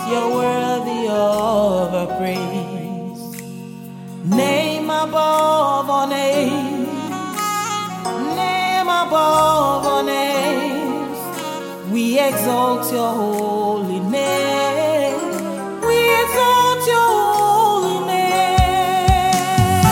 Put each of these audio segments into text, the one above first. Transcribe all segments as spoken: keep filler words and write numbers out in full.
you're worthy of our praise. Name above all names, name above all names. We exalt your holy name. We exalt your holy name.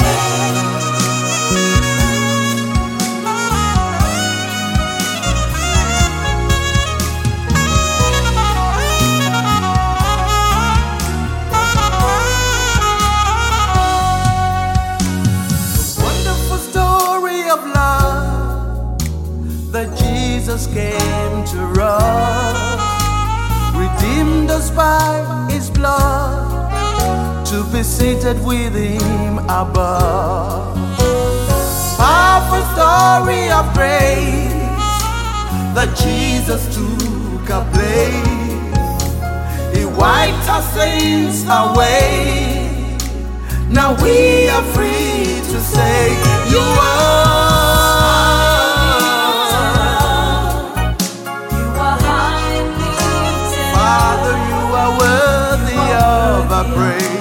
The wonderful story of love that Jesus came to us, redeemed us by his blood, to be seated with him above. Powerful story of grace that Jesus took our place. He wiped our sins away. Now we are free to say, you are, You are highly lifted. Father, you are worthy of our praise.